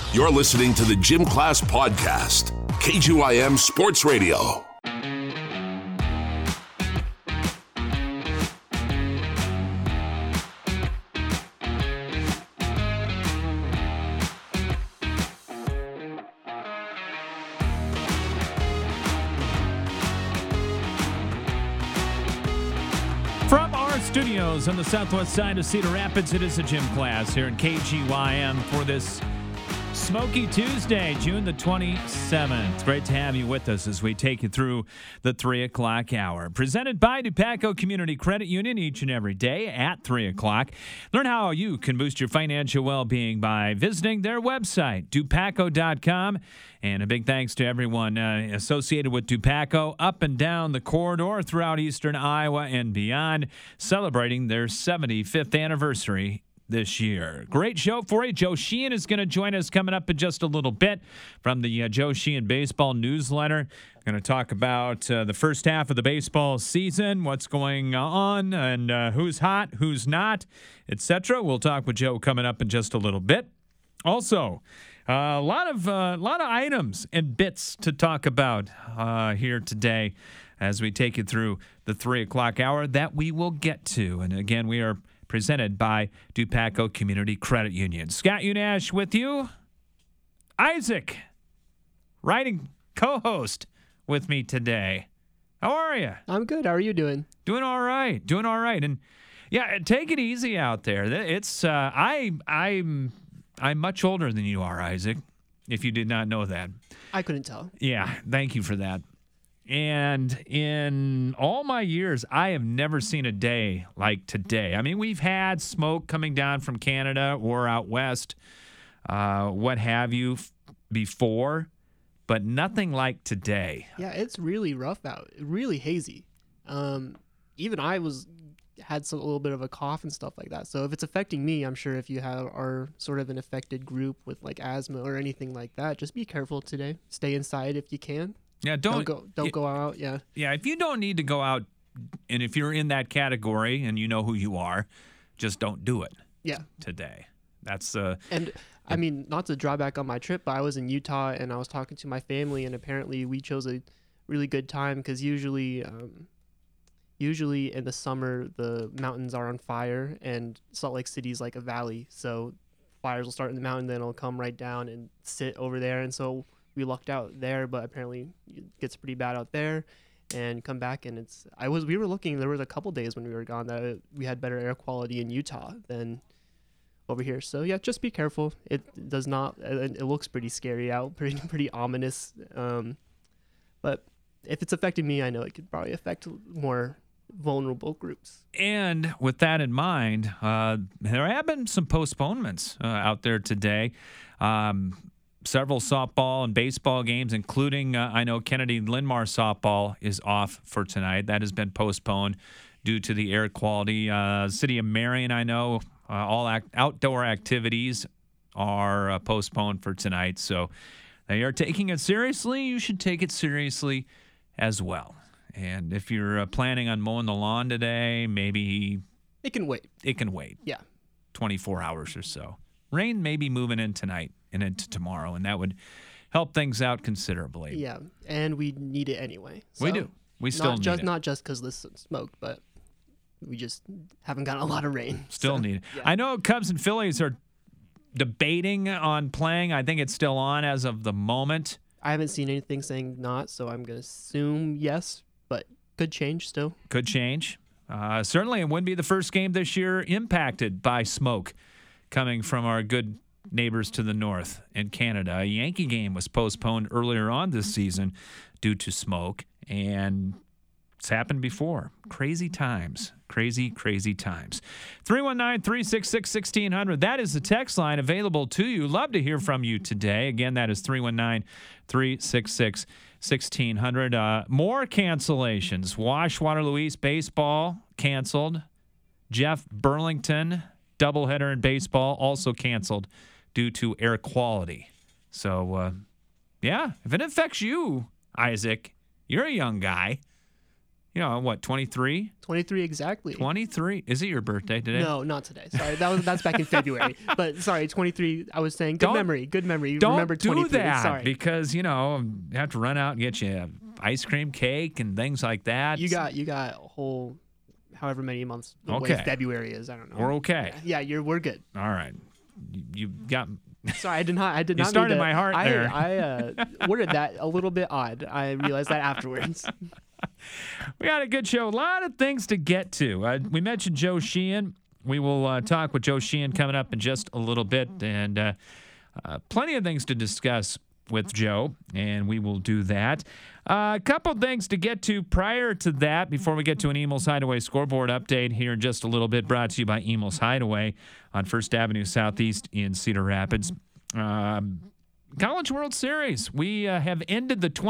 You're listening to the Gym Class Podcast, KGYM Sports Radio. From our studios on the southwest side of Cedar Rapids, it is a Gym Class here in KGYM for this Smoky Tuesday, June the 27th. Great to have you with us as we take you through the 3 o'clock hour. Presented by Dupaco Community Credit Union each and every day at 3 o'clock. Learn how you can boost your financial well-being by visiting their website, dupaco.com. And a big thanks to everyone associated with Dupaco up and down the corridor throughout eastern Iowa and beyond, celebrating their 75th anniversary this year. Great show for you. Joe Sheehan is going to join us coming up in just a little bit from the Joe Sheehan Baseball Newsletter. We're going to talk about the first half of the baseball season, what's going on, and who's hot, who's not, etc. We'll talk with Joe coming up in just a little bit. Also, a lot of items and bits to talk about here today as we take you through the 3 o'clock hour that we will get to. And again, we are presented by Dupaco Community Credit Union. Scott Unash with you. Isaac, writing co-host with me today. How are you? I'm good. How are you doing? Doing all right. Doing all right. And yeah, take it easy out there. It's I'm much older than you are, Isaac, if you did not know that. I couldn't tell. Yeah, thank you for that. And in all my years, I have never seen a day like today. I mean, we've had smoke coming down from Canada or out west, what have you, before, but nothing like today. Yeah, it's really rough out. Really hazy. Even I had a little bit of a cough and stuff like that. So if it's affecting me, I'm sure if you are sort of an affected group with like asthma or anything like that, just be careful today. Stay inside if you can. Yeah, don't go out. Yeah. Yeah, if you don't need to go out, and if you're in that category and you know who you are, just don't do it. Yeah. Today. That's and I mean, not to draw back on my trip, but I was in Utah and I was talking to my family, and apparently we chose a really good time because usually in the summer the mountains are on fire and Salt Lake City's like a valley, so fires will start in the mountain, then it'll come right down and sit over there, and so we lucked out there, but apparently it gets pretty bad out there, and come back and we were looking, there was a couple days when we were gone that we had better air quality in Utah than over here. So yeah, just be careful. It looks pretty scary out, pretty ominous. But if it's affecting me, I know it could probably affect more vulnerable groups. And with that in mind, there have been some postponements out there today. Several softball and baseball games, including I know Kennedy Linn-Mar softball is off for tonight. That has been postponed due to the air quality. City of Marion, I know, all outdoor activities are postponed for tonight. So they are taking it seriously. You should take it seriously as well. And if you're planning on mowing the lawn today, maybe it can wait. It can wait. Yeah. 24 hours or so. Rain may be moving in tonight and into tomorrow, and that would help things out considerably. Yeah, and we need it anyway. So we do. We still need it. Not just because this smoke, but we just haven't gotten a lot of rain. Still need it. Yeah. I know Cubs and Phillies are debating on playing. I think it's still on as of the moment. I haven't seen anything saying not, so I'm going to assume yes, but could change still. Could change. Certainly it wouldn't be the first game this year impacted by smoke coming from our good neighbors to the north in Canada. A Yankee game was postponed earlier on this season due to smoke, and it's happened before. Crazy times. Crazy, crazy times. 319-366-1600. That is the text line available to you. Love to hear from you today. Again, that is 319-366-1600. More cancellations. Waterloo East baseball canceled. Jeff Burlington doubleheader in baseball also canceled due to air quality. So, yeah, if it affects you, Isaac, you're a young guy. What, 23? 23 exactly. 23. Is it your birthday today? No, not today. Sorry, that's back in February. But sorry, 23. I was saying good memory. You remember 23. Don't do that sorry. because you have to run out and get you ice cream cake and things like that. You got a whole however many months away February is. I don't know. We're okay. Yeah, we're good. All right. You got. Sorry, I did not. You started my heart there. I worded that a little bit odd. I realized that afterwards. We got a good show. A lot of things to get to. We mentioned Joe Sheehan. We will talk with Joe Sheehan coming up in just a little bit, and plenty of things to discuss with Joe, and we will do that. A couple things to get to prior to that before we get to an Emil's Hideaway scoreboard update here in just a little bit, brought to you by Emil's Hideaway on First Avenue Southeast in Cedar Rapids. College World Series. We have ended the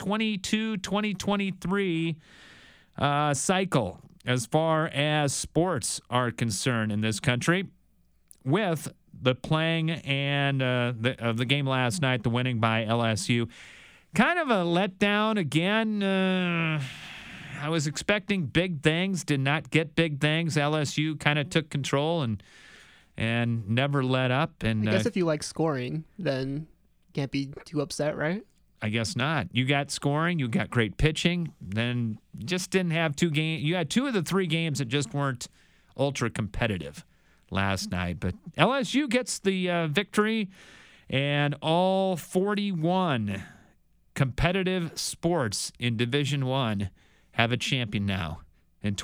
2022-2023 cycle as far as sports are concerned in this country, with the playing and the game last night, the winning by LSU. Kind of a letdown again. I was expecting big things, did not get big things. LSU kind of took control and never let up. And I guess if you like scoring, then can't be too upset, right? I guess not. You got scoring, you got great pitching, then just didn't have two games. You had two of the three games that just weren't ultra competitive last night. But LSU gets the victory, and all 41 competitive sports in Division I have a champion now in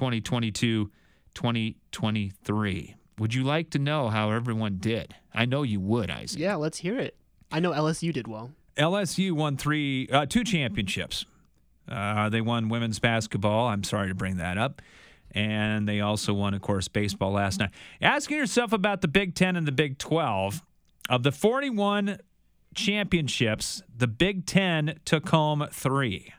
2022-2023. Would you like to know how everyone did? I know you would, Isaac. Yeah, let's hear it. I know LSU did well. LSU won two championships. They won women's basketball. I'm sorry to bring that up. And they also won, of course, baseball last night. Asking yourself about the Big Ten and the Big 12. Of the 41 championships, the Big Ten took home three.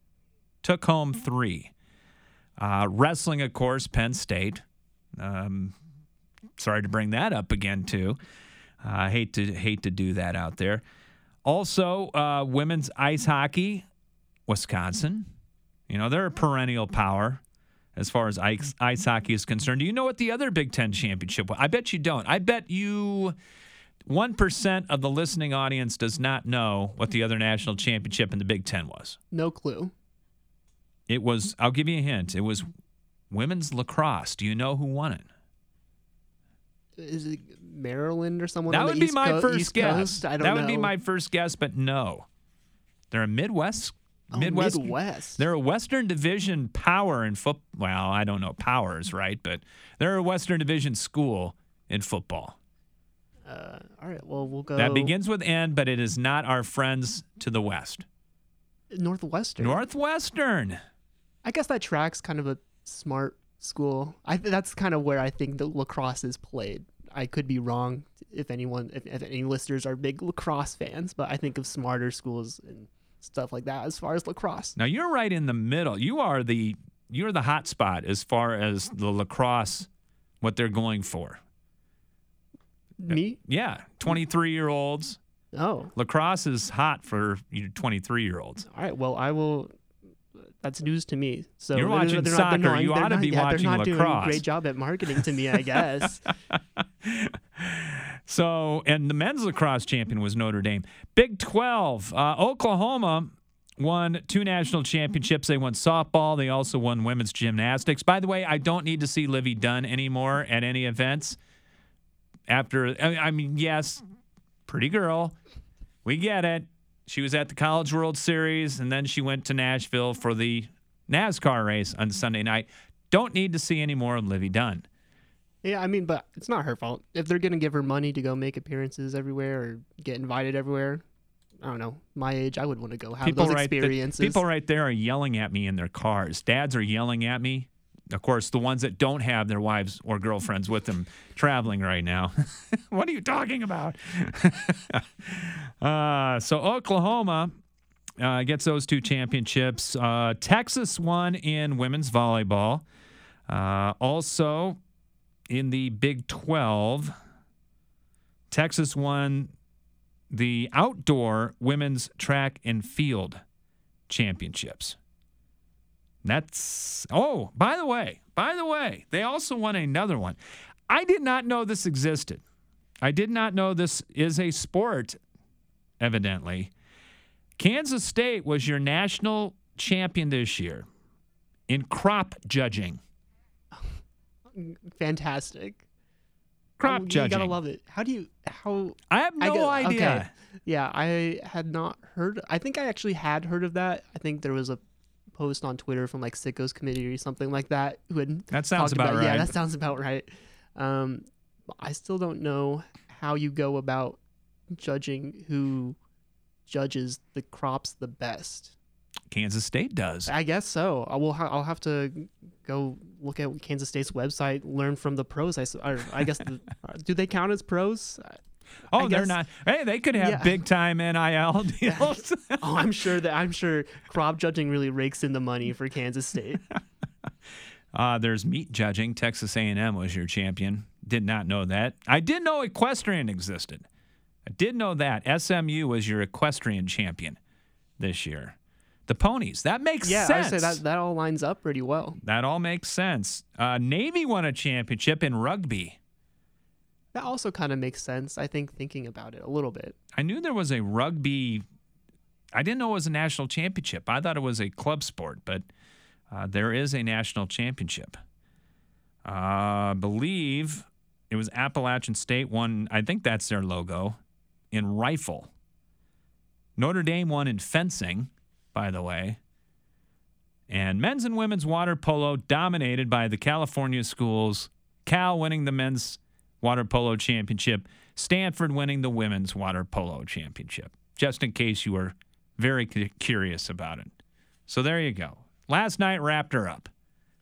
Wrestling, of course, Penn State. Sorry to bring that up again, too. I hate to do that out there. Also, women's ice hockey, Wisconsin. They're a perennial power as far as ice hockey is concerned. Do you know what the other Big Ten championship was? I bet you don't. I bet you 1% of the listening audience does not know what the other national championship in the Big Ten was. No clue. It was, I'll give you a hint, it was women's lacrosse. Do you know who won it? Is it Maryland or someone? That on would the be East my Coast, first East guess. Coast? I don't know. That would be my first guess, but no. They're a Midwest. Midwest. They're a Western Division power in football. Well, I don't know powers, right? But they're a Western Division school in football. All right. Well, we'll go. That begins with N, but it is not our friends to the west. Northwestern. I guess that tracks kind of a smart school. That's kind of where I think the lacrosse is played. I could be wrong if any listeners are big lacrosse fans, but I think of smarter schools and stuff like that as far as lacrosse. Now you're right in the middle. You're the hot spot as far as the lacrosse, what they're going for. Me? Yeah, 23-year-olds. Oh. Lacrosse is hot for 23-year-olds. All right, well, I will. That's news to me. So you're watching soccer. You ought to be watching lacrosse. They're not doing a great job at marketing to me, I guess. So, and the men's lacrosse champion was Notre Dame. Big 12, Oklahoma won 2 national championships. They won softball. They also won women's gymnastics. By the way, I don't need to see Livy Dunn anymore at any events. Yes, pretty girl. We get it. She was at the College World Series, and then she went to Nashville for the NASCAR race on Sunday night. Don't need to see any more of Livy Dunn. Yeah, but it's not her fault. If they're going to give her money to go make appearances everywhere or get invited everywhere, I don't know. My age, I would want to go have those experiences. People right there are yelling at me in their cars. Dads are yelling at me. Of course, the ones that don't have their wives or girlfriends with them traveling right now. What are you talking about? So Oklahoma gets those 2 championships. Texas won in women's volleyball. Also, in the Big 12, Texas won the outdoor women's track and field championships. By the way, they also won another one. I did not know this existed. I did not know this is a sport, evidently. Kansas State was your national champion this year in crop judging. Fantastic. Crop judging. You gotta love it. I have no idea. Okay. Yeah, I had not heard. I think I actually had heard of that. I think there was a post on Twitter from like Sicko's Committee or something like that. That sounds about right. Yeah, that sounds about right. I still don't know how you go about judging who judges the crops the best. Kansas State does. I guess so. I'll have to go look at Kansas State's website, learn from the pros. I guess do they count as pros? Oh, they're not. Hey, they could have big time NIL deals. Oh, I'm sure crop judging really rakes in the money for Kansas State. There's meat judging. Texas A&M was your champion. Did not know that. I did know equestrian existed. I did know that. SMU was your equestrian champion this year. The ponies. That makes sense. Yeah, I say that all lines up pretty well. That all makes sense. Navy won a championship in rugby. That also kind of makes sense, I think, thinking about it a little bit. I knew there was a rugby. I didn't know it was a national championship. I thought it was a club sport, but there is a national championship. I believe it was Appalachian State won. I think that's their logo in rifle. Notre Dame won in fencing, by the way. And men's and women's water polo dominated by the California schools. Cal winning the men's water polo championship. Stanford winning the women's water polo championship. Just in case you were very curious about it. So there you go. Last night wrapped her up.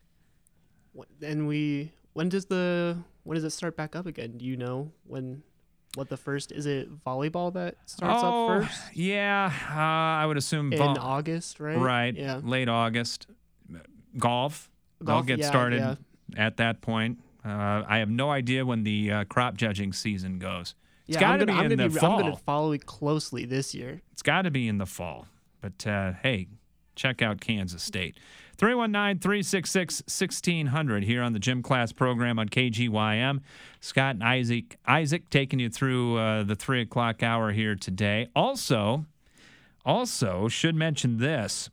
And when does it start back up again? Do you know what the first, is it volleyball that starts up first? Yeah, I would assume in August, right? Right. Yeah. Late August. Golf. They'll get started at that point. I have no idea when the crop judging season goes. It's got to be in the fall. I'm going to follow it closely this year. It's got to be in the fall. But, hey, check out Kansas State. 319-366-1600 here on the Gym Class program on KGYM. Scott and Isaac taking you through the 3 o'clock hour here today. Also, should mention this.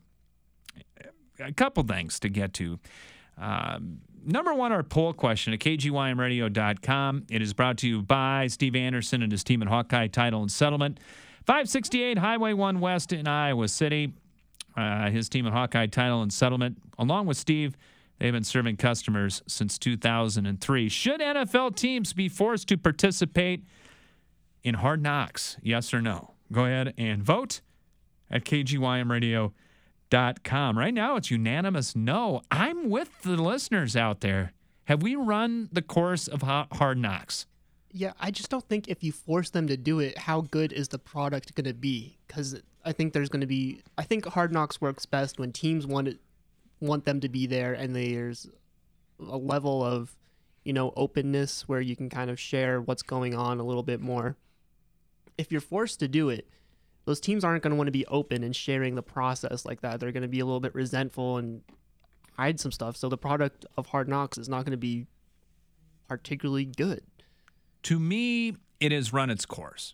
A couple things to get to. Number one, our poll question at KGYMradio.com. It is brought to you by Steve Anderson and his team at Hawkeye Title and Settlement. 568 Highway 1 West in Iowa City. His team at Hawkeye Title and Settlement, along with Steve, they've been serving customers since 2003. Should NFL teams be forced to participate in Hard Knocks? Yes or no? Go ahead and vote at KGYMradio.com. Right now, it's unanimous no. I'm with the listeners out there. Have we run the course of Hard Knocks? Yeah, I just don't think if you force them to do it, how good is the product going to be? Because I think I think Hard Knocks works best when teams want them to be there, and there's a level of, openness where you can kind of share what's going on a little bit more. If you're forced to do it, those teams aren't going to want to be open and sharing the process like that. They're going to be a little bit resentful and hide some stuff. So the product of Hard Knocks is not going to be particularly good. To me, it has run its course.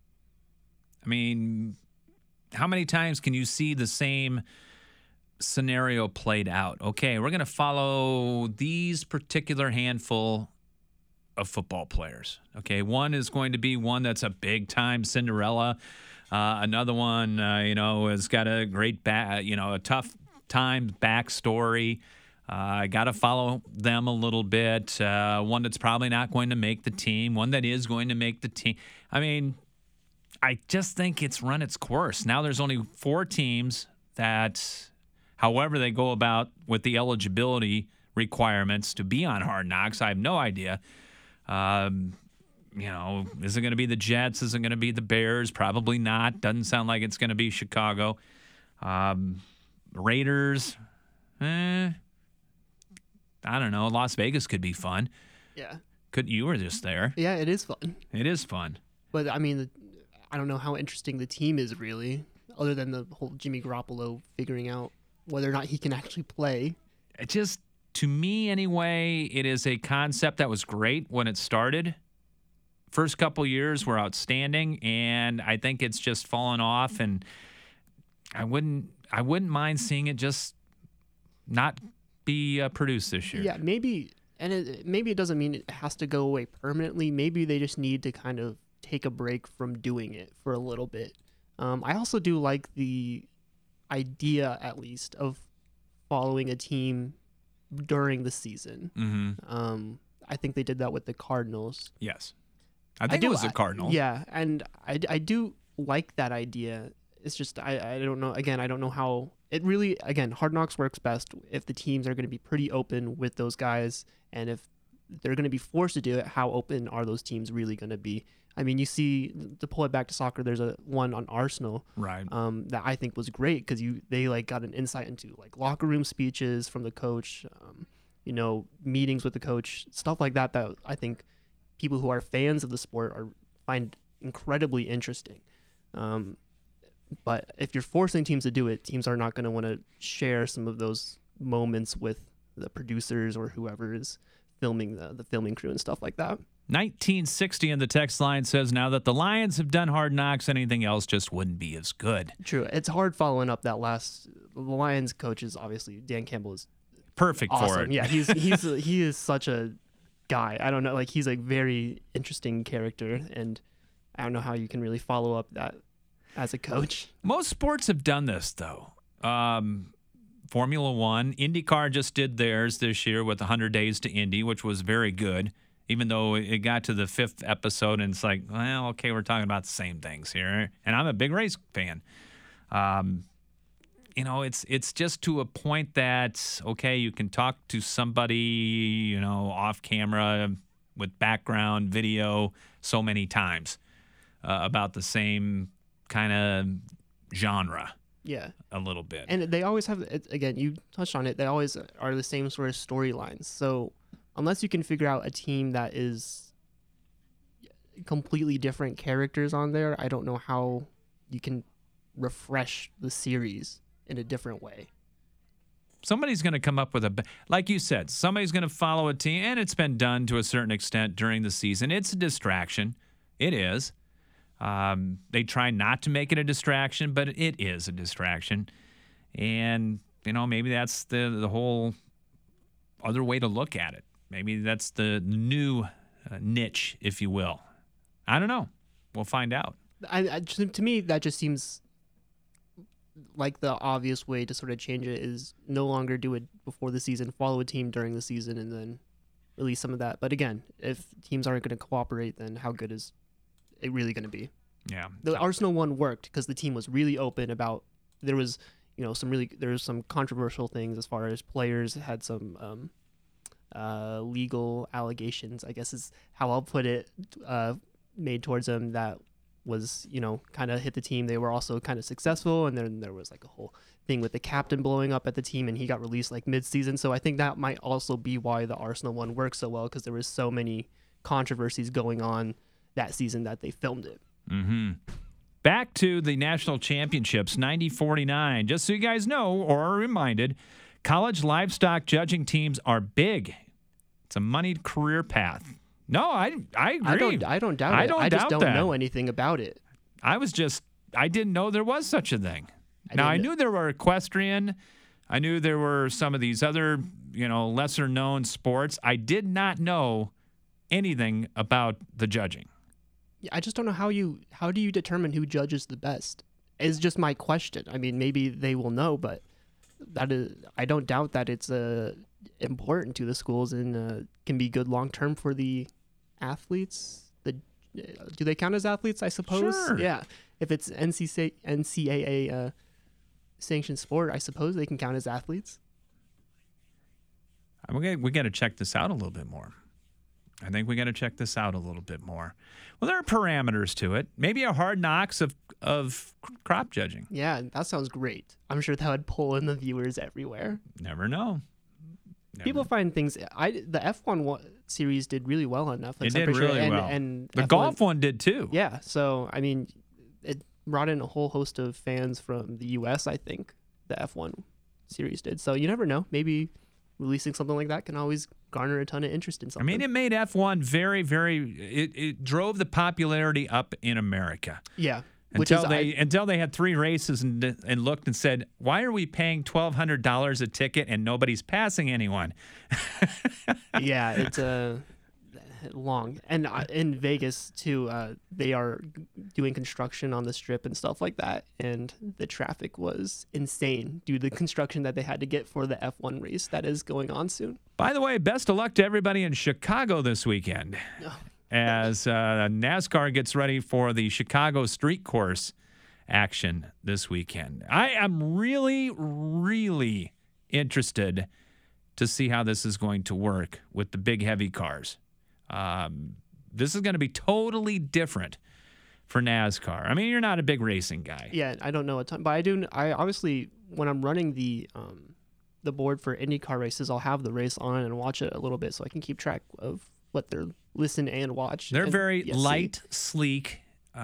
I mean, how many times can you see the same scenario played out? Okay, we're going to follow these particular handful of football players. Okay, one is going to be one that's a big-time Cinderella. Another one, has got a great, a tough time backstory. I got to follow them a little bit. One that's probably not going to make the team. One that is going to make the team. I mean, I just think it's run its course. Now there's only 4 teams that, however they go about with the eligibility requirements to be on Hard Knocks, I have no idea. Is it going to be the Jets? Is it going to be the Bears? Probably not. Doesn't sound like it's going to be Chicago. Raiders. I don't know. Las Vegas could be fun. Yeah. You were just there. Yeah, it is fun. It is fun. But, I mean, I don't know how interesting the team is really, other than the whole Jimmy Garoppolo figuring out whether or not he can actually play. It just, to me anyway, it is a concept that was great when it started. First couple years were outstanding, and I think it's just fallen off. And I wouldn't mind seeing it just not be produced this year. Yeah, maybe, and maybe it doesn't mean it has to go away permanently. Maybe they just need to kind of take a break from doing it for a little bit. I also do like the idea, at least, of following a team during the season. Mm-hmm. I think they did that with the Cardinals. Yes. I think it was the Cardinals. Yeah, and I do like that idea. It's just, I don't know. Again, I don't know how it really, again, Hard Knocks works best if the teams are going to be pretty open with those guys. And if they're going to be forced to do it, how open are those teams really going to be? I mean, you see, to pull it back to soccer, there's one on Arsenal, right? That I think was great because they like got an insight into like locker room speeches from the coach, meetings with the coach, stuff like that. That I think people who are fans of the sport find incredibly interesting. But if you're forcing teams to do it, teams are not going to want to share some of those moments with the producers or whoever is filming the filming crew and stuff like that. 1960 in the text line says, now that the Lions have done Hard Knocks, anything else just wouldn't be as good. True. It's hard following up that the Lions coach is obviously, Dan Campbell is perfect awesome. for it. Yeah, he is such a guy. I don't know, like he's a very interesting character, and I don't know how you can really follow up that as a coach. Most sports have done this, though. Formula One, IndyCar just did theirs this year with 100 Days to Indy, which was very good, even though it got to the 5th episode and it's like, well, okay, we're talking about the same things here. And I'm a big race fan. It's just to a point that, okay, you can talk to somebody, off camera with background video so many times about the same kind of genre. Yeah. A little bit. And they always have, again, you touched on it, they always are the same sort of storylines. So unless you can figure out a team that is completely different characters on there, I don't know how you can refresh the series in a different way. Somebody's going to come up with like you said, somebody's going to follow a team, and it's been done to a certain extent during the season. It's a distraction. It is. They try not to make it a distraction, but it is a distraction. And, maybe that's the whole other way to look at it. Maybe that's the new niche, if you will. I don't know. We'll find out. To me, that just seems like the obvious way to sort of change it is no longer do it before the season, follow a team during the season, and then release some of that. But again, if teams aren't going to cooperate, then how good is it really going to be? Yeah. The Arsenal one worked because the team was really open about, there was some controversial things as far as players had some legal allegations, I guess is how I'll put it, made towards them that was, kind of hit the team. They were also kind of successful, and then there was like a whole thing with the captain blowing up at the team, and he got released like mid-season. So I think that might also be why the Arsenal one worked so well, because there was so many controversies going on that season that they filmed it. Mm-hmm. Back to the national championships, 90-49. Just so you guys know or are reminded, college livestock judging teams are big. It's a moneyed career path. No, I agree. I don't doubt it. I just don't know anything about it. I didn't know there was such a thing. I knew there were equestrian. I knew there were some of these other, lesser known sports. I did not know anything about the judging. I just don't know how do you determine who judges the best? Is just my question. I mean, maybe they will know, but I don't doubt that it's important to the schools and can be good long term for the athletes. Do they count as athletes? I suppose. Sure. Yeah. If it's NCAA sanctioned sport, I suppose they can count as athletes. We got to check this out a little bit more. I think we got to check this out a little bit more. Well, there are parameters to it. Maybe a Hard Knocks of crop judging. Yeah, that sounds great. I'm sure that would pull in the viewers everywhere. Never know. People find things. The F1 series did really well on Netflix. It did really well. And the golf one did too. Yeah. So, I mean, it brought in a whole host of fans from the U.S., I think, the F1 series did. So you never know. Maybe releasing something like that can always garner a ton of interest in something. I mean, it made F1 very, very. It drove the popularity up in America. Yeah. Until they had 3 races and looked and said, why are we paying $1,200 a ticket and nobody's passing anyone? Yeah, it's long. And in Vegas, too, they are doing construction on the strip and stuff like that. And the traffic was insane due to the construction that they had to get for the F1 race that is going on soon. By the way, best of luck to everybody in Chicago this weekend. As NASCAR gets ready for the Chicago Street Course action this weekend. I am really, really interested to see how this is going to work with the big, heavy cars. This is going to be totally different for NASCAR. I mean, you're not a big racing guy. Yeah, I don't know a ton, but I obviously, when I'm running the board for IndyCar races, I'll have the race on and watch it a little bit so I can keep track of what they're listen and watch. They're very light, sleek,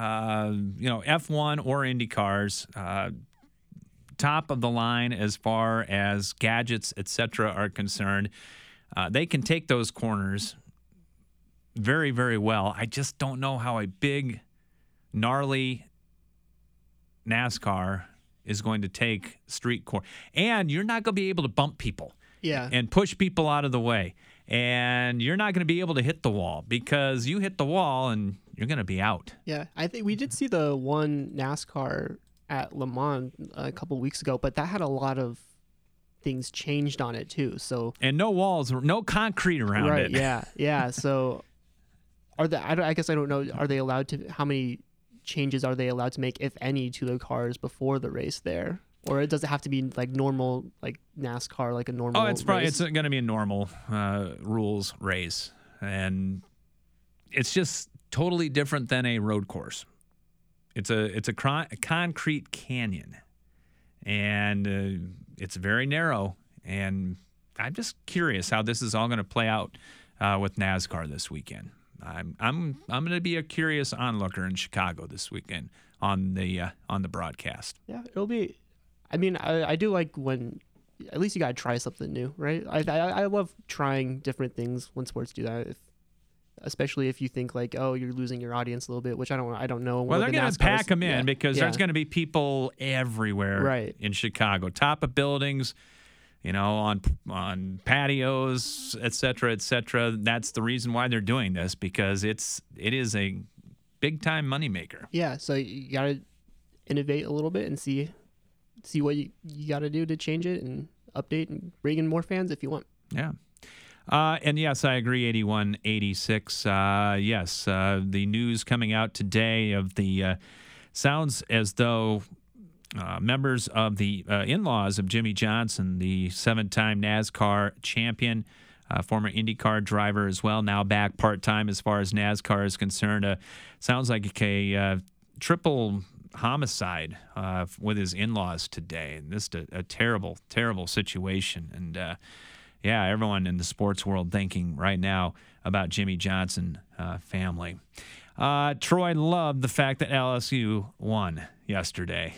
F1 or Indy cars, top of the line as far as gadgets, etc. are concerned. They can take those corners very, very well. I just don't know how a big, gnarly NASCAR is going to take street course. And you're not going to be able to bump people and push people out of the way. And you're not going to be able to hit the wall because you hit the wall and you're going to be out. Yeah, I think we did see the one NASCAR at Le Mans a couple weeks ago, but that had a lot of things changed on it too. So and no walls, no concrete around it. Right? Yeah. So I guess I don't know. Are they allowed to? How many changes are they allowed to make, if any, to the cars before the race there? Or does it have to be like normal, like NASCAR, like a normal? Oh, it's going to be a normal rules race, and it's just totally different than a road course. It's a concrete canyon, and it's very narrow. And I'm just curious how this is all going to play out with NASCAR this weekend. I'm going to be a curious onlooker in Chicago this weekend on the broadcast. Yeah, it'll be. I mean, I do like when at least you got to try something new, right? I love trying different things when sports do that, especially if you think like, oh, you're losing your audience a little bit, which I don't know. Well, they're going to pack them in because there's going to be people everywhere in Chicago, top of buildings, on patios, et cetera, et cetera. That's the reason why they're doing this, because it is a big time moneymaker. Yeah, so you got to innovate a little bit and see what you got to do to change it and update and bring in more fans if you want. Yeah. And yes, I agree, 8186. Yes, the news coming out today of the sounds as though members of the in-laws of Jimmy Johnson, the 7-time NASCAR champion, former IndyCar driver as well, now back part-time as far as NASCAR is concerned. Sounds like a triple homicide with his in-laws today, and this is a terrible, terrible situation. And everyone in the sports world thinking right now about Jimmy Johnson family. Troy loved the fact that LSU won yesterday.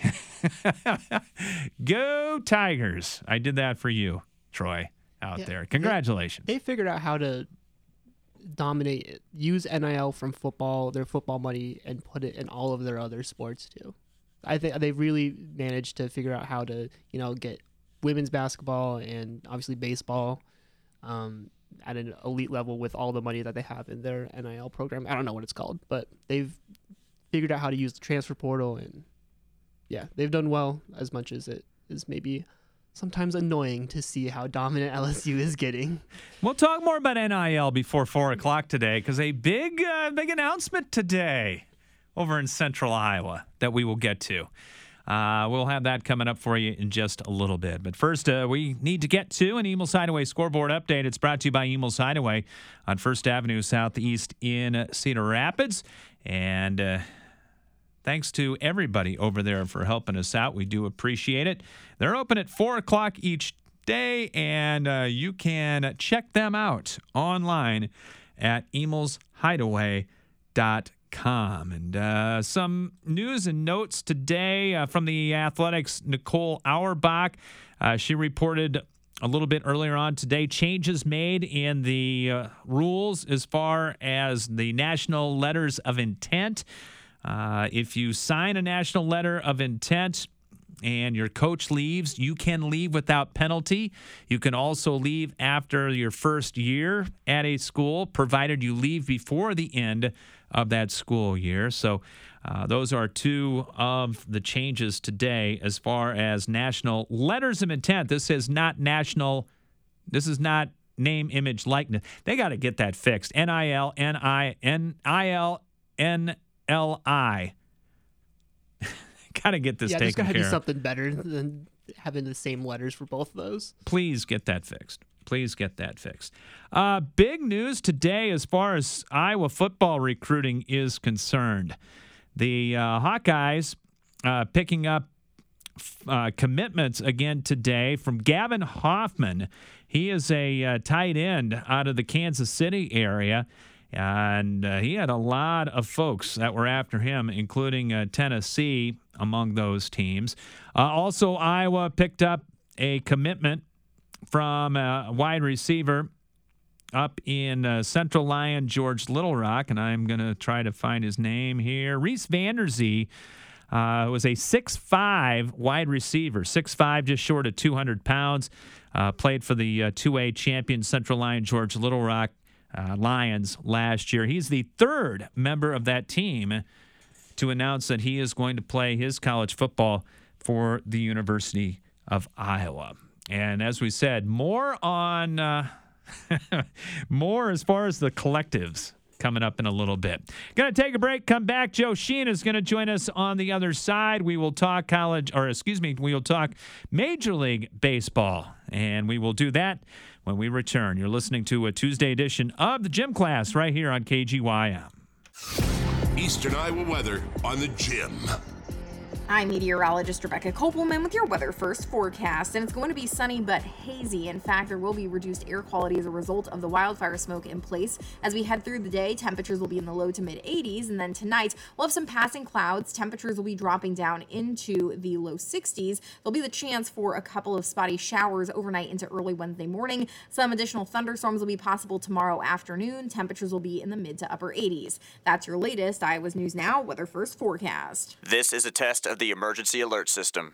Go Tigers! I did that for you, Troy, out there. Congratulations. They figured out how to dominate it, use NIL from football, their football money, and put it in all of their other sports too. I think they've really managed to figure out how to, get women's basketball and obviously baseball at an elite level with all the money that they have in their NIL program. I don't know what it's called, but they've figured out how to use the transfer portal, and they've done well, as much as it is maybe sometimes annoying to see how dominant LSU is getting. We'll talk more about NIL before 4 o'clock today, because a big announcement today over in Central Iowa that we will get to. We'll have that coming up for you in just a little bit. But first, we need to get to an Emil's Hideaway scoreboard update. It's brought to you by Emil's Hideaway on 1st Avenue Southeast in Cedar Rapids. And thanks to everybody over there for helping us out. We do appreciate it. They're open at 4 o'clock each day, and you can check them out online at emilshideaway.com. com. And some news and notes today from the Athletics' Nicole Auerbach. She reported a little bit earlier on today changes made in the rules as far as the national letters of intent. If you sign a national letter of intent and your coach leaves, you can leave without penalty. You can also leave after your first year at a school, provided you leave before the end of that school year. So those are two of the changes today as far as national letters of intent. This is not name, image, likeness. They got to get that fixed. NIL, NIL, NLI. Got to get this taken care of. Yeah, there's got to be something better than having the same letters for both of those. Please get that fixed. Big news today as far as Iowa football recruiting is concerned. The Hawkeyes picking up commitments again today from Gavin Hoffman. He is a tight end out of the Kansas City area. And he had a lot of folks that were after him, including Tennessee among those teams. Also, Iowa picked up a commitment from a wide receiver up in Central Lyon, George Little Rock, and I'm going to try to find his name here. Reese Vanderzee was a 6'5" wide receiver, 6'5", just short of 200 pounds, played for the 2A champion Central Lyon, George Little Rock Lions last year. He's the third member of that team to announce that he is going to play his college football for the University of Iowa. And as we said, more on more as far as the collectives coming up in a little bit. Going to take a break, come back. Joe Sheehan is going to join us on the other side. We will talk we will talk Major League Baseball, and we will do that when we return. You're listening to a Tuesday edition of the Gym Class right here on KGYM. Eastern Iowa weather on the Gym. I'm meteorologist Rebecca Kopelman with your Weather First forecast, and it's going to be sunny but hazy. In fact, there will be reduced air quality as a result of the wildfire smoke in place. As we head through the day, temperatures will be in the low to mid 80s, and then tonight we'll have some passing clouds. Temperatures will be dropping down into the low 60s. There'll be the chance for a couple of spotty showers overnight into early Wednesday morning. Some additional thunderstorms will be possible tomorrow afternoon. Temperatures will be in the mid to upper 80s. That's your latest Iowa's News Now Weather First forecast. This is a test of the emergency alert system.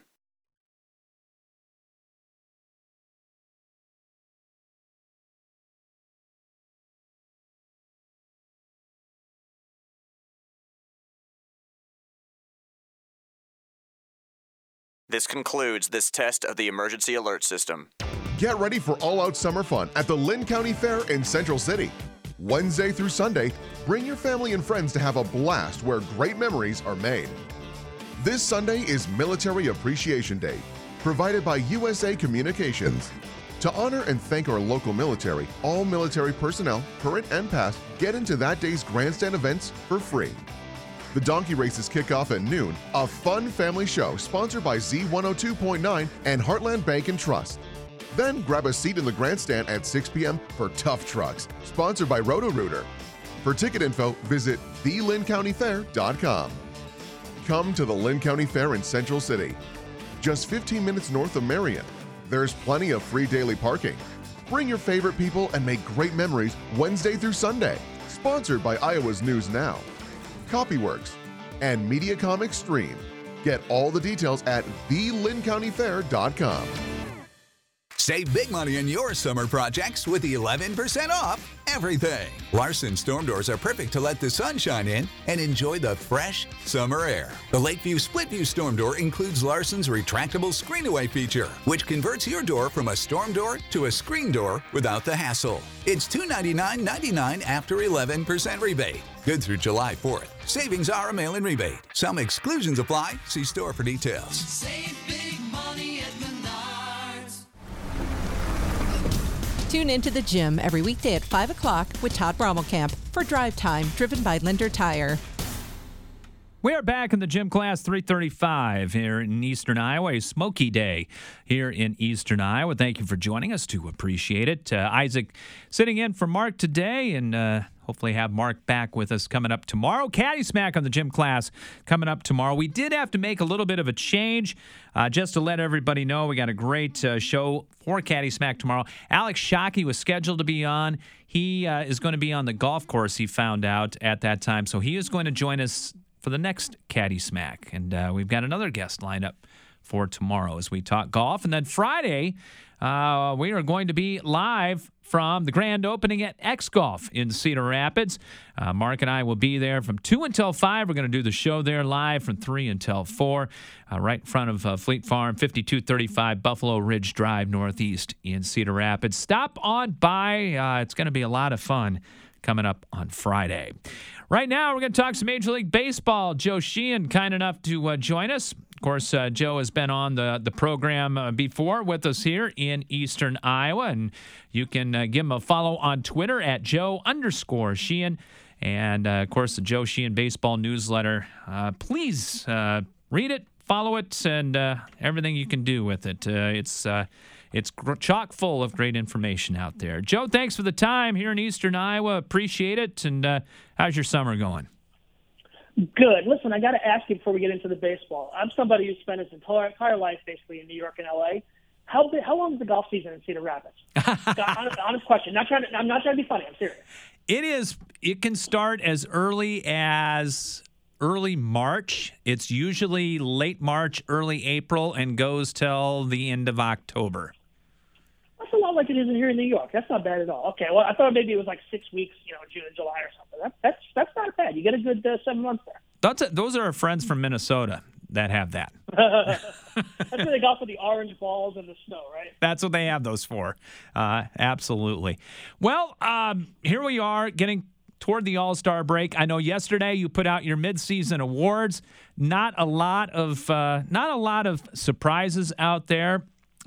This concludes this test of the emergency alert system. Get ready for all-out summer fun at the Lynn County Fair in Central City. Wednesday through Sunday, bring your family and friends to have a blast where great memories are made. This Sunday is Military Appreciation Day, provided by USA Communications. To honor and thank our local military, all military personnel, current and past, get into that day's grandstand events for free. The donkey races kick off at noon, a fun family show sponsored by Z102.9 and Heartland Bank and Trust. Then grab a seat in the grandstand at 6 p.m. for Tough Trucks, sponsored by Roto-Rooter. For ticket info, visit theLynnCountyFair.com. Come to the Lynn County Fair in Central City, just 15 minutes north of Marion. There's plenty of free daily parking. Bring your favorite people and make great memories Wednesday through Sunday. Sponsored by Iowa's News Now, Copyworks, and Mediacom Extreme. Get all the details at theLynnCountyFair.com. Save big money in your summer projects with 11% off everything. Larson storm doors are perfect to let the sun shine in and enjoy the fresh summer air. The Lakeview Split View storm door includes Larson's retractable screen-away feature, which converts your door from a storm door to a screen door without the hassle. It's $299.99 after 11% rebate. Good through July 4th. Savings are a mail-in rebate. Some exclusions apply. See store for details. Save big money at Menards. Tune into the gym every weekday at 5 o'clock with Todd Brommelkamp for Drive Time, driven by Linder Tire. We are back in the Gym Class 335 here in Eastern Iowa, a smoky day here in Eastern Iowa. Thank you for joining us. To appreciate it. Isaac sitting in for Mark today, and hopefully have Mark back with us coming up tomorrow. Caddy Smack on the gym class coming up tomorrow. We did have to make a little bit of a change just to let everybody know. We got a great show for Caddy Smack tomorrow. Alex Shockey was scheduled to be on. He is going to be on the golf course, he found out at that time. So he is going to join us for the next Caddy Smack. And we've got another guest lined up for tomorrow as we talk golf. And then Friday, we are going to be live from the grand opening at X Golf in Cedar Rapids. Mark and I will be there from 2 until 5. We're going to do the show there live from 3 until 4, right in front of Fleet Farm, 5235 Buffalo Ridge Drive Northeast in Cedar Rapids. Stop on by. It's going to be a lot of fun coming up on Friday. Right now, we're going to talk some Major League Baseball. Joe Sheehan, kind enough to join us. Of course, Joe has been on the program before with us here in Eastern Iowa, and you can give him a follow on Twitter at Joe_Sheehan. And, of course, the Joe Sheehan Baseball newsletter. Please read it, follow it, and everything you can do with it. It's chock full of great information out there. Joe, thanks for the time here in Eastern Iowa. Appreciate it. And how's your summer going? Good. Listen, I got to ask you before we get into the baseball. I'm somebody who spent his entire life basically in New York and L.A. How long is the golf season in Cedar Rapids? honest question. I'm not trying to be funny. I'm serious. It can start as early as early March. It's usually late March, early April, and goes till the end of October. That's a lot like it is here in New York. That's not bad at all. Okay, well, I thought maybe it was like 6 weeks, June and July or something. That's not bad. You get a good 7 months there. Those are our friends from Minnesota that have that. That's where they go for the orange balls and the snow, right? That's what they have those for. Absolutely. Well, here we are getting toward the All-Star break. I know yesterday you put out your midseason awards. Not a lot of surprises out there.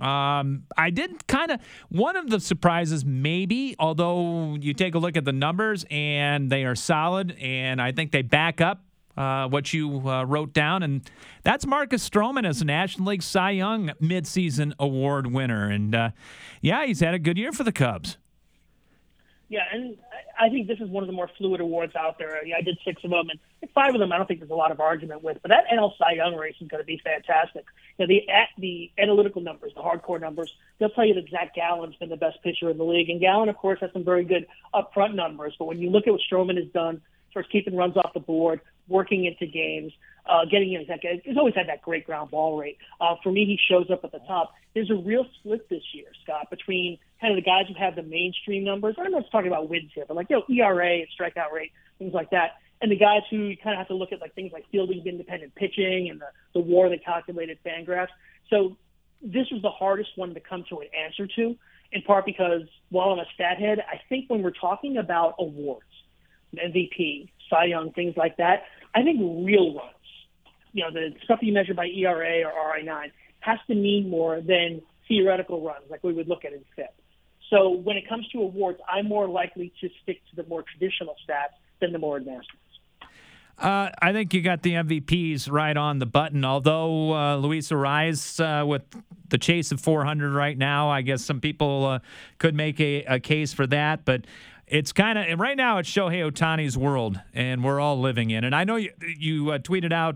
I did one of the surprises maybe, although you take a look at the numbers and they are solid, and I think they back up what you wrote down, and that's Marcus Stroman as a National League Cy Young midseason award winner. And, he's had a good year for the Cubs. Yeah, and I think this is one of the more fluid awards out there. I did 6 of them, and 5 of them I don't think there's a lot of argument with. But that NL Cy Young race is going to be fantastic. The analytical numbers, the hardcore numbers, they'll tell you that Zach Gallen's been the best pitcher in the league. And Gallen, of course, has some very good upfront numbers. But when you look at what Stroman has done, sort of keeping runs off the board, working into games, getting in. He's always had that great ground ball rate. For me, he shows up at the top. There's a real split this year, Scott, between kind of the guys who have the mainstream numbers. I'm not talking about wins here, but ERA and strikeout rate, things like that. And the guys who you kind of have to look at things like fielding, independent pitching, and the WAR, the calculated Fangraphs. So this was the hardest one to come to an answer to, in part because while I'm a stat head, I think when we're talking about awards, MVP, Cy Young, things like that, I think real runs, the stuff you measure by ERA or RI9, has to mean more than theoretical runs like we would look at in FIP. So when it comes to awards, I'm more likely to stick to the more traditional stats than the more advanced ones. I think you got the MVPs right on the button, although Luis Arraez with the chase of 400 right now, I guess some people could make a case for that, but it's kind of right now it's Shohei Ohtani's world, and we're all living in. And I know you tweeted out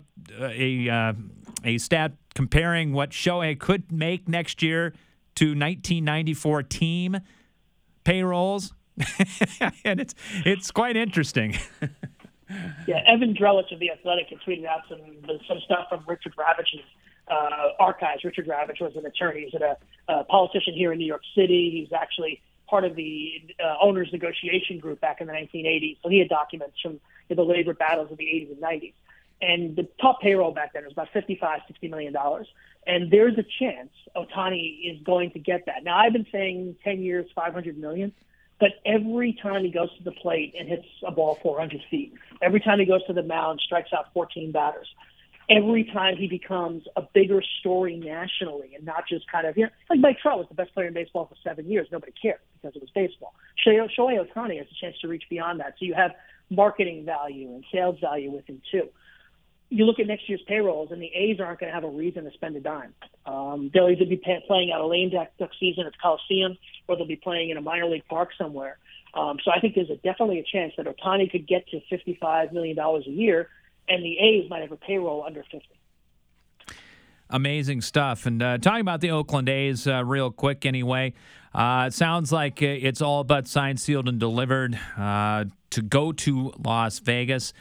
a stat comparing what Shohei could make next year to 1994 team payrolls, and it's quite interesting. Yeah, Evan Drellich of The Athletic had tweeted out some stuff from Richard Ravich's archives. Richard Ravich was an attorney. He's a politician here in New York City. He was actually part of the owners negotiation group back in the 1980s. So he had documents from the labor battles of the 80s and 90s. And the top payroll back then was about $55-60 million. And there's a chance Ohtani is going to get that. Now, I've been saying 10 years, $500 million. But every time he goes to the plate and hits a ball 400 feet, every time he goes to the mound, strikes out 14 batters, every time he becomes a bigger story nationally and not just kind of, like Mike Trout was the best player in baseball for 7 years. Nobody cared because it was baseball. Shohei Ohtani has a chance to reach beyond that. So you have marketing value and sales value with him too. You look at next year's payrolls, and the A's aren't going to have a reason to spend a dime. They'll either be playing out a lame duck season at the Coliseum, or they'll be playing in a minor league park somewhere. So I think there's definitely a chance that Ohtani could get to $55 million a year, and the A's might have a payroll under 50. Amazing stuff. And talking about the Oakland A's real quick anyway, it sounds like it's all but signed, sealed, and delivered to go to Las Vegas.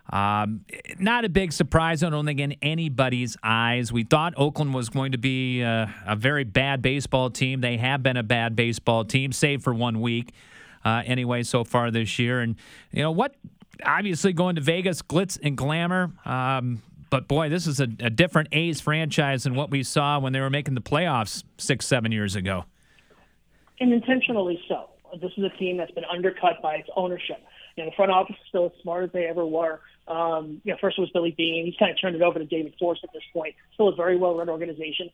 Not a big surprise, I don't think, in anybody's eyes. We thought Oakland was going to be a very bad baseball team. They have been a bad baseball team, save for 1 week anyway so far this year. And, you know what? Obviously going to Vegas, glitz and glamour. But, boy, this is a different A's franchise than what we saw when they were making the playoffs 6-7 years ago. And intentionally so. This is a team that's been undercut by its ownership. The front office is still as smart as they ever were. First it was Billy Beane. He's kind of turned it over to David Force at this point. Still a very well-run organization.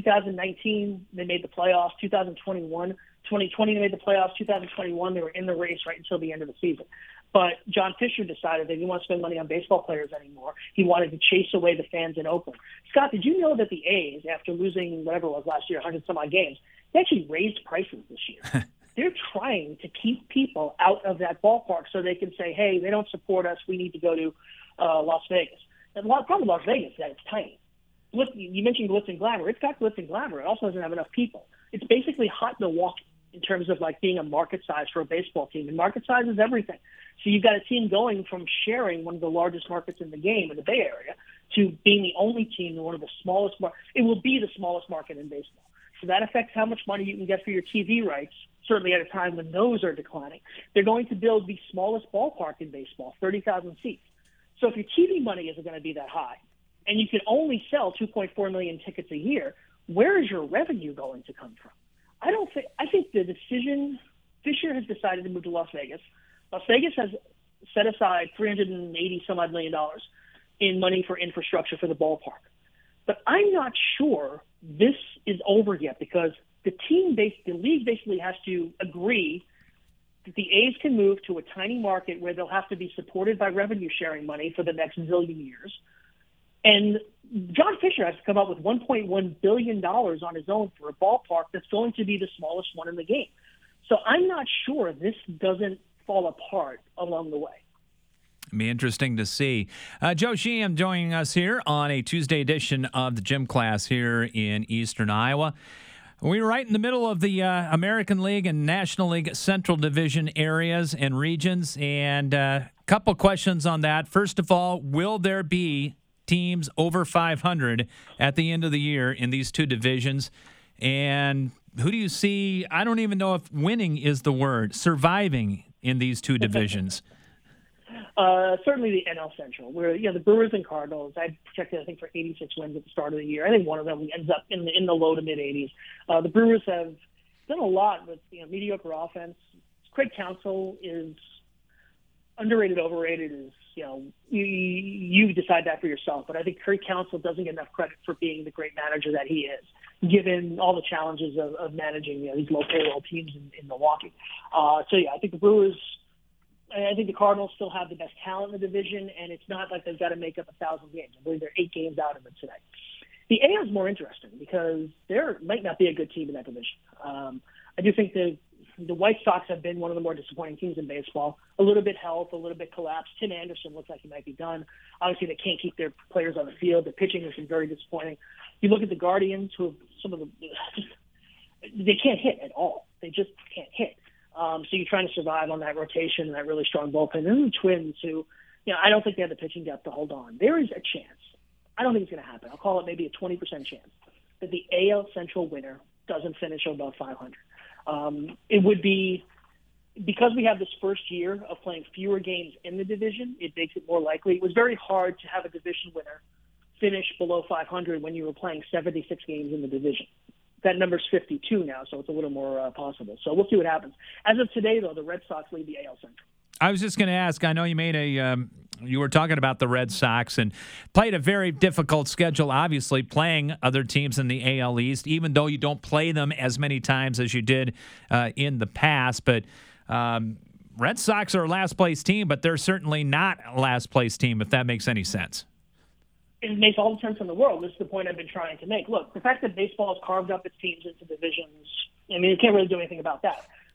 2019, they made the playoffs. 2020, they made the playoffs. 2021, they were in the race right until the end of the season. But John Fisher decided that he didn't want to spend money on baseball players anymore. He wanted to chase away the fans in Oakland. Scott, did you know that the A's, after losing whatever it was last year, 100-some-odd games, they actually raised prices this year? They're trying to keep people out of that ballpark so they can say, hey, they don't support us. We need to go to Las Vegas. And the problem with Las Vegas is that it's tiny. You mentioned glitz and glamour. It's got glitz and glamour. It also doesn't have enough people. It's basically hot Milwaukee in terms of like being a market size for a baseball team. And market size is everything. So you've got a team going from sharing one of the largest markets in the game in the Bay Area to being the only team in one of the smallest markets. It will be the smallest market in baseball. So that affects how much money you can get for your TV rights, certainly at a time when those are declining. They're going to build the smallest ballpark in baseball, 30,000 seats. So if your TV money isn't going to be that high, and you can only sell 2.4 million tickets a year, where is your revenue going to come from? I think the decision, Fisher has decided to move to Las Vegas. Las Vegas has set aside $380-some-odd million in money for infrastructure for the ballpark. But I'm not sure this is over yet because the league basically has to agree that the A's can move to a tiny market where they'll have to be supported by revenue sharing money for the next zillion years. And John Fisher has to come up with $1.1 billion on his own for a ballpark that's going to be the smallest one in the game. So I'm not sure this doesn't fall apart along the way. It'll be interesting to see. Joe Sheehan joining us here on a Tuesday edition of the Gym Class here in Eastern Iowa. We're right in the middle of the American League and National League Central Division areas and regions, and a couple questions on that. First of all, will there be teams over 500 at the end of the year in these two divisions? And who do you see, I don't even know if winning is the word, surviving in these two divisions? Certainly the NL Central, where the Brewers and Cardinals, I projected, I think, for 86 wins at the start of the year. I think one of them ends up in the low to mid 80s. The Brewers have done a lot with mediocre offense. Craig Counsell is underrated, overrated. Is you decide that for yourself. But I think Craig Counsell doesn't get enough credit for being the great manager that he is, given all the challenges of managing these low payroll teams in Milwaukee. I think the Brewers. I think the Cardinals still have the best talent in the division, and it's not like they've got to make up 1,000 games. I believe they're 8 games out of it today. The AL is more interesting because there might not be a good team in that division. I do think the White Sox have been one of the more disappointing teams in baseball. A little bit health, a little bit collapse. Tim Anderson looks like he might be done. Obviously, they can't keep their players on the field. The pitching has been very disappointing. You look at the Guardians, who have they can't hit at all. They just can't hit. So you're trying to survive on that rotation and that really strong bullpen. And then the Twins, who, I don't think they have the pitching depth to hold on. There is a chance. I don't think it's going to happen. I'll call it maybe a 20% chance that the AL Central winner doesn't finish above 500. It would be, because we have this first year of playing fewer games in the division, it makes it more likely. It was very hard to have a division winner finish below 500 when you were playing 76 games in the division. That number's 52 now, so it's a little more possible. So we'll see what happens. As of today, though, the Red Sox lead the AL Central. I was just going to ask, I know you made you were talking about the Red Sox and played a very difficult schedule, obviously, playing other teams in the AL East, even though you don't play them as many times as you did in the past. But Red Sox are a last-place team, but they're certainly not a last-place team, if that makes any sense. It makes all the sense in the world. This is the point I've been trying to make. Look, the fact that baseball has carved up its teams into divisions, you can't really do anything about that.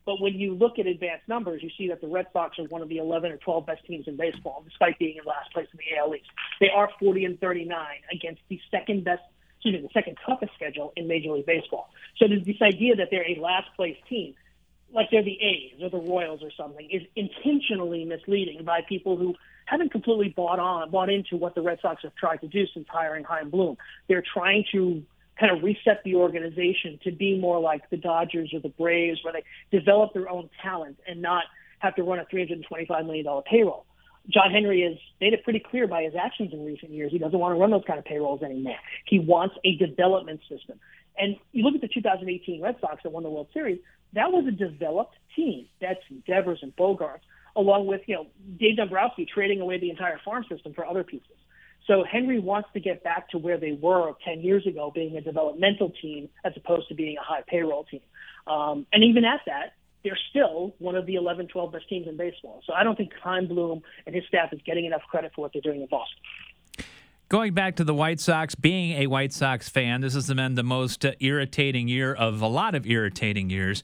But when you look at advanced numbers, you see that the Red Sox are one of the 11 or 12 best teams in baseball, despite being in last place in the AL East. They are 40-39 against the second toughest schedule in Major League Baseball. So this idea that they're a last place team, like they're the A's or the Royals or something, is intentionally misleading by people who haven't completely bought into what the Red Sox have tried to do since hiring Chaim Bloom. They're trying to kind of reset the organization to be more like the Dodgers or the Braves, where they develop their own talent and not have to run a $325 million payroll. John Henry has made it pretty clear by his actions in recent years he doesn't want to run those kind of payrolls anymore. He wants a development system. And you look at the 2018 Red Sox that won the World Series, that was a developed team. That's Devers and Bogarts, along with, Dave Dombrowski trading away the entire farm system for other pieces. So Henry wants to get back to where they were 10 years ago, being a developmental team as opposed to being a high payroll team. And even at that, they're still one of the 11, 12 best teams in baseball. So I don't think Chaim Bloom and his staff is getting enough credit for what they're doing in Boston. Going back to the White Sox, being a White Sox fan, this has been the most irritating year of a lot of irritating years.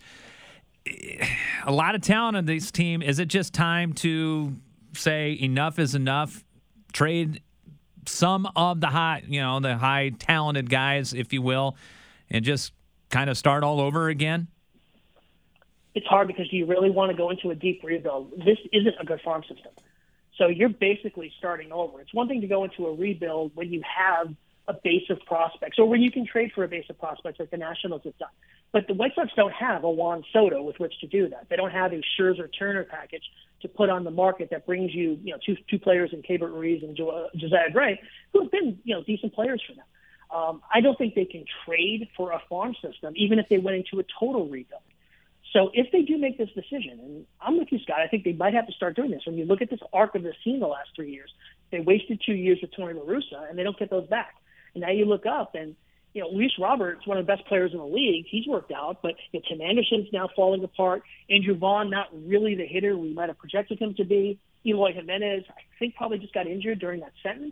A lot of talent on this team. Is it just time to say enough is enough, trade some of the high talented guys, if you will, and just kind of start all over again? It's hard because you really want to go into a deep rebuild. This isn't a good farm system. So you're basically starting over. It's one thing to go into a rebuild when you have a base of prospects or when you can trade for a base of prospects like the Nationals have done. But the White Sox don't have a Juan Soto with which to do that. They don't have a Scherzer Turner package to put on the market that brings you, two players in Keibert Ruiz and Josiah Gray, who have been, decent players for them. I don't think they can trade for a farm system, even if they went into a total rebuild. So if they do make this decision, and I'm with you, Scott, I think they might have to start doing this. When you look at this arc of the team the last 3 years, they wasted 2 years with Tony La Russa, and they don't get those back. And now you look up, and Luis Roberts, one of the best players in the league, he's worked out, but Tim Anderson's now falling apart. Andrew Vaughn, not really the hitter we might have projected him to be. Eloy Jimenez, I think, probably just got injured during that sentence.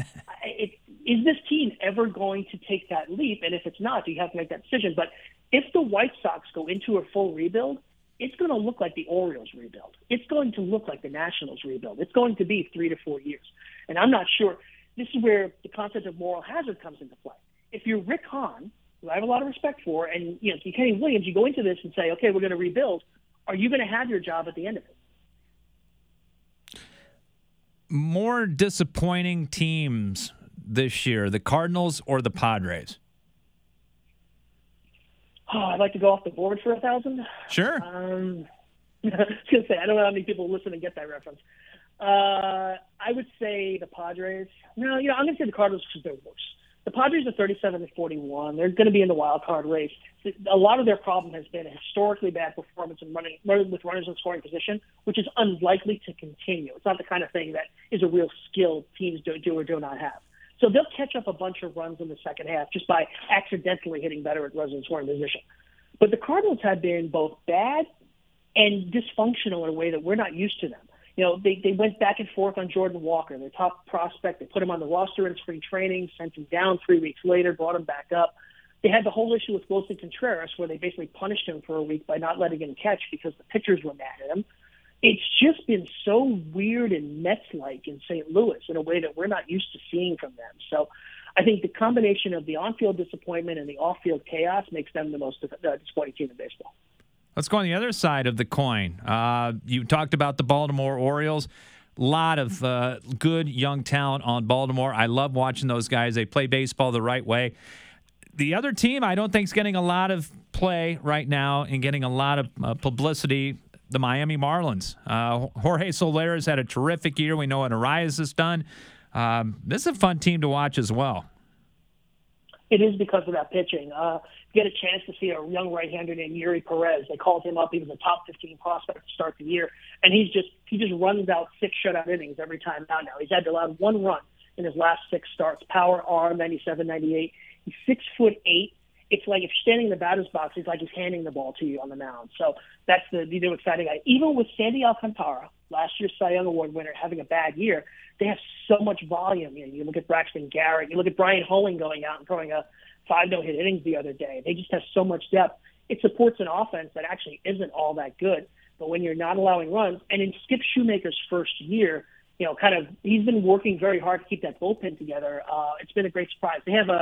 Is this team ever going to take that leap? And if it's not, you have to make that decision. But if the White Sox go into a full rebuild, it's going to look like the Orioles rebuild. It's going to look like the Nationals rebuild. It's going to be 3 to 4 years. And I'm not sure. This is where the concept of moral hazard comes into play. If you're Rick Hahn, who I have a lot of respect for, and Kenny Williams, you go into this and say, okay, we're going to rebuild. Are you going to have your job at the end of it? More disappointing teams this year, the Cardinals or the Padres? I'd like to go off the board for 1,000. Sure. I was going to say, I don't know how many people listen and get that reference. I would say the Padres. No, I'm going to say the Cardinals because they're worse. The Padres are 37-41. They're going to be in the wild card race. A lot of their problem has been a historically bad performance in running with runners in scoring position, which is unlikely to continue. It's not the kind of thing that is a real skill teams do or do not have. So they'll catch up a bunch of runs in the second half just by accidentally hitting better at runners in scoring position. But the Cardinals have been both bad and dysfunctional in a way that we're not used to them. They went back and forth on Jordan Walker, their top prospect. They put him on the roster in spring training, sent him down 3 weeks later, brought him back up. They had the whole issue with Wilson Contreras where they basically punished him for a week by not letting him catch because the pitchers were mad at him. It's just been so weird and Mets-like in St. Louis in a way that we're not used to seeing from them. So I think the combination of the on-field disappointment and the off-field chaos makes them the most disappointing team in baseball. Let's go on the other side of the coin. You talked about the Baltimore Orioles. A lot of good young talent on Baltimore. I love watching those guys. They play baseball the right way. The other team I don't think is getting a lot of play right now and getting a lot of publicity, the Miami Marlins. Jorge Soler has had a terrific year. We know what Arias has done. This is a fun team to watch as well. It is because of that pitching. Get a chance to see a young right-hander named Yuri Perez. They called him up. He was a top 15 prospect to start the year, and he just runs out 6 shutout innings every time out now. He's had to allow 1 run in his last 6 starts. Power, arm, 97, 98. He's 6'8". It's like if you're standing in the batter's box, it's like he's handing the ball to you on the mound. So that's the new exciting guy. Even with Sandy Alcantara, last year's Cy Young Award winner, having a bad year, they have so much volume. You look at Braxton Garrett, you look at Brian Holing going out and throwing a 5 no-hit innings the other day. They just have so much depth. it supports an offense that actually isn't all that good. But when you're not allowing runs, and in Skip Shoemaker's first year, he's been working very hard to keep that bullpen together. It's been a great surprise. They have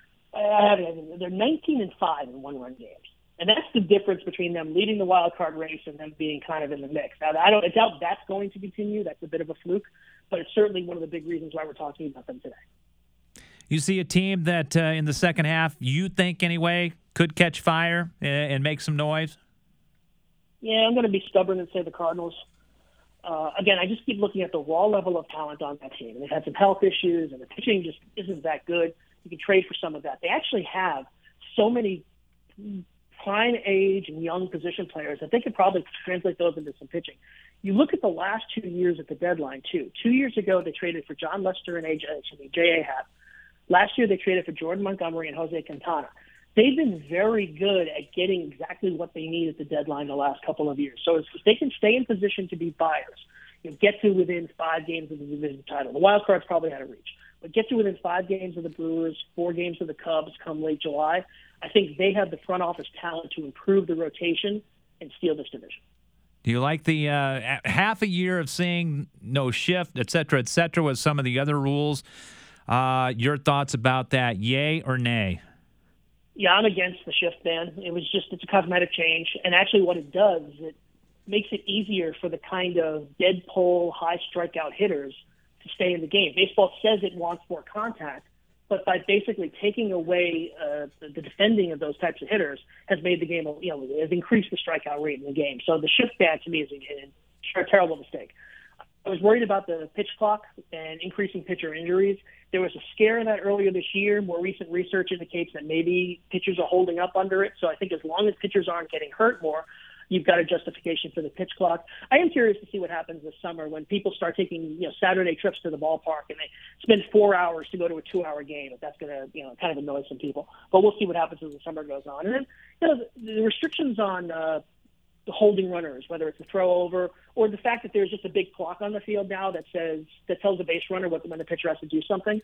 they're 19-5 in one-run games. And that's the difference between them leading the wild card race and them being kind of in the mix. Now, I doubt that's going to continue. That's a bit of a fluke, but it's certainly one of the big reasons why we're talking about them today. You see a team that in the second half, you think anyway, could catch fire and make some noise? Yeah, I'm going to be stubborn and say the Cardinals. Again, I just keep looking at the raw level of talent on that team. They've had some health issues, and the pitching just isn't that good. You can trade for some of that. They actually have so many prime age and young position players that they could probably translate those into some pitching. You look at the last 2 years at the deadline, too. 2 years ago, they traded for John Lester and J.A. Happ. Last year, they traded for Jordan Montgomery and Jose Quintana. They've been very good at getting exactly what they need at the deadline the last couple of years. So if they can stay in position to be buyers, get to within 5 games of the division title. The wild card's probably had a reach. But get to within 5 games of the Brewers, 4 games of the Cubs come late July. I think they have the front office talent to improve the rotation and steal this division. Do you like the half a year of seeing no shift, et cetera, with some of the other rules? Your thoughts about that, yay or nay? Yeah, I'm against the shift ban. It's a cosmetic change. And actually what it does is it makes it easier for the kind of dead pull, high strikeout hitters to stay in the game. Baseball says it wants more contact, but by basically taking away the defending of those types of hitters has made the game, has increased the strikeout rate in the game. So the shift ban to me is a terrible mistake. I was worried about the pitch clock and increasing pitcher injuries. There was a scare in that earlier this year. More recent research indicates that maybe pitchers are holding up under it. So I think as long as pitchers aren't getting hurt more, you've got a justification for the pitch clock. I am curious to see what happens this summer when people start taking Saturday trips to the ballpark and they spend 4 hours to go to a 2-hour game. If that's going to kind of annoy some people, but we'll see what happens as the summer goes on. And then the restrictions on the holding runners, whether it's a throw over or the fact that there's just a big clock on the field now that tells the base runner when the pitcher has to do something.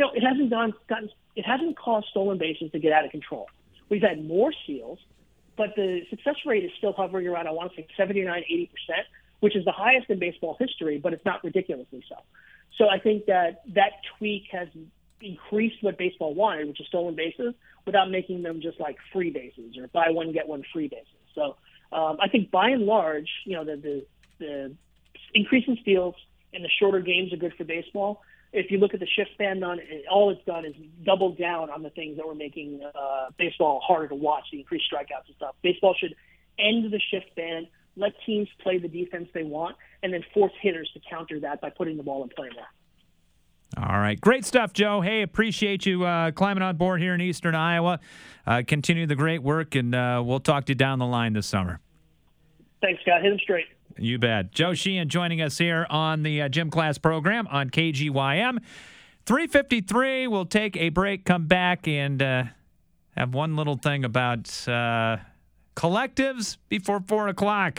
It hasn't caused stolen bases to get out of control. We've had more steals, but the success rate is still hovering around, I want to say 79, 80%, which is the highest in baseball history, but it's not ridiculously so. So I think that tweak has increased what baseball wanted, which is stolen bases, without making them just like free bases or buy one, get one free bases. So I think by and large, the increase in steals and the shorter games are good for baseball. If you look at the shift ban on it, all it's done is double down on the things that were making baseball harder to watch, the increased strikeouts and stuff. Baseball should end the shift ban, let teams play the defense they want, and then force hitters to counter that by putting the ball in play more. All right. Great stuff, Joe. Hey, appreciate you climbing on board here in Eastern Iowa. Continue the great work, and we'll talk to you down the line this summer. Thanks, Scott. Hit him straight. You bet. Joe Sheehan joining us here on the Gym Class program on KGYM. 3:53, we'll take a break, come back, and have one little thing about collectives before 4 o'clock.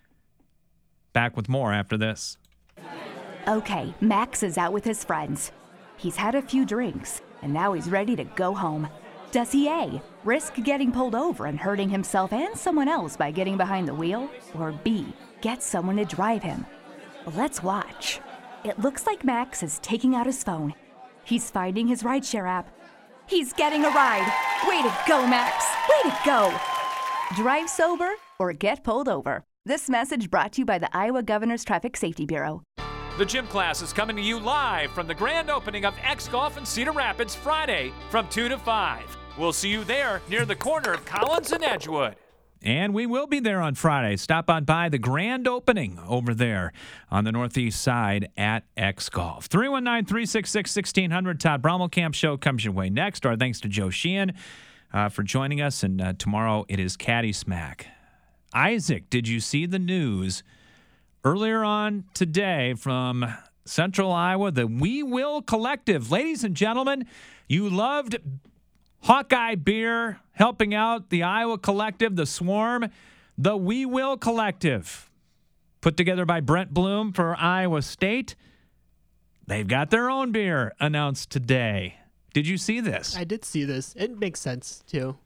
Back with more after this. Okay, Max is out with his friends. He's had a few drinks, and now he's ready to go home. Does he A, risk getting pulled over and hurting himself and someone else by getting behind the wheel? Or B, get someone to drive him? Let's watch. It looks like Max is taking out his phone. He's finding his rideshare app. He's getting a ride. Way to go, Max. Way to go. Drive sober or get pulled over. This message brought to you by the Iowa Governor's Traffic Safety Bureau. The Gym Class is coming to you live from the grand opening of X Golf in Cedar Rapids Friday from 2 to 5. We'll see you there near the corner of Collins and Edgewood. And we will be there on Friday. Stop on by the grand opening over there on the northeast side at X Golf. 319-366-1600. Todd Brommelkamp Show comes your way next. Our thanks to Joe Sheehan for joining us. And tomorrow it is Caddy Smack. Isaac, did you see the news earlier on today from Central Iowa, the We Will Collective? Ladies and gentlemen, you loved Hawkeye Beer helping out the Iowa Collective, the Swarm, the We Will Collective, put together by Brent Bloom for Iowa State. They've got their own beer announced today. Did you see this? I did see this. It makes sense, too.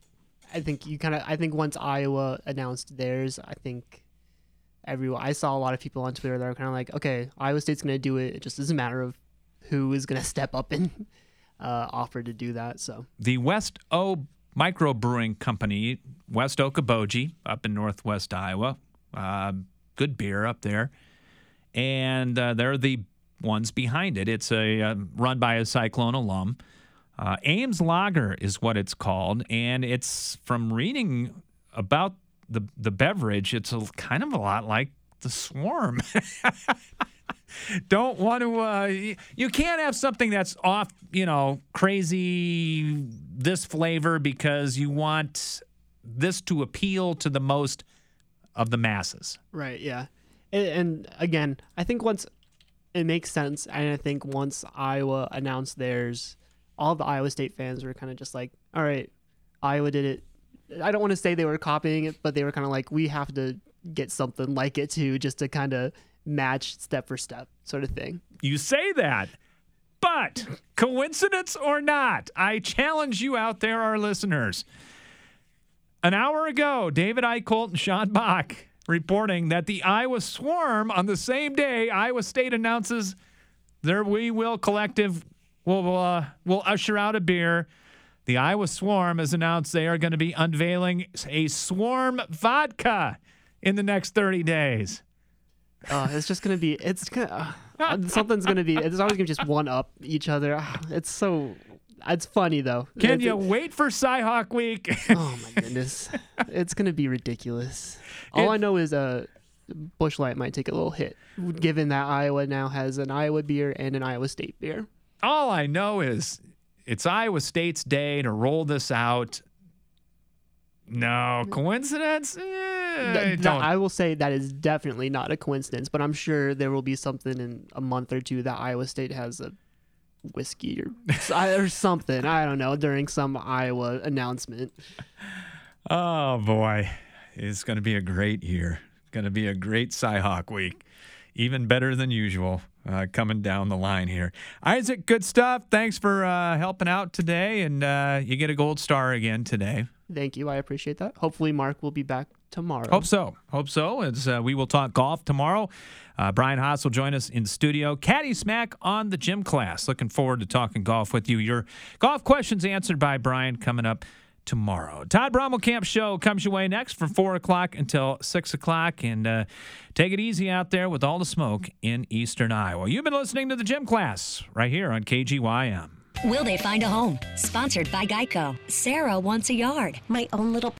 I think once Iowa announced theirs, I think I saw a lot of people on Twitter that are kind of like, okay, Iowa State's going to do it. It just is a matter of who is going to step up and offer to do that. So the West O Microbrewing Company, West Okoboji, up in northwest Iowa, good beer up there, and they're the ones behind it. It's run by a Cyclone alum. Ames Lager is what it's called, and it's, from reading about the beverage, it's kind of a lot like the Swarm. Don't want to. You can't have something that's off, crazy this flavor because you want this to appeal to the most of the masses. Right. Yeah. And again, I think once it makes sense, and I think once Iowa announced theirs, all the Iowa State fans were kind of just like, all right, Iowa did it. I don't want to say they were copying it, but they were kind of like, we have to get something like it too, just to kind of match step for step sort of thing. You say that, but coincidence or not, I challenge you out there, our listeners. An hour ago, David Eicholt and Sean Bach reporting that the Iowa Swarm, on the same day Iowa State announces their We Will Collective will usher out a beer. The Iowa Swarm has announced they are going to be unveiling a Swarm vodka in the next 30 days. It's just going to be, something's going to be, it's always going to just one up each other. It's funny though. Can you wait for Cyhawk Week? Oh my goodness. It's going to be ridiculous. All I know is Busch Light might take a little hit, given that Iowa now has an Iowa beer and an Iowa State beer. All I know is it's Iowa State's day to roll this out. No coincidence? I will say that is definitely not a coincidence, but I'm sure there will be something in a month or two that Iowa State has a whiskey or something. I don't know, during some Iowa announcement. Oh, boy. It's going to be a great year. It's going to be a great Cyhawk Week. Even better than usual coming down the line here. Isaac, good stuff. Thanks for helping out today, and you get a gold star again today. Thank you. I appreciate that. Hopefully Mark will be back tomorrow. Hope so. As we will talk golf tomorrow. Brian Haas will join us in studio. Caddy Smack on the gym class. Looking forward to talking golf with you. Your golf questions answered by Brian coming up tomorrow. Todd Brommelkamp Show comes your way next from 4 o'clock until 6 o'clock. And take it easy out there with all the smoke in eastern Iowa. You've been listening to the gym class right here on KGYM. Will they find a home? Sponsored by Geico. Sarah wants a yard. My own little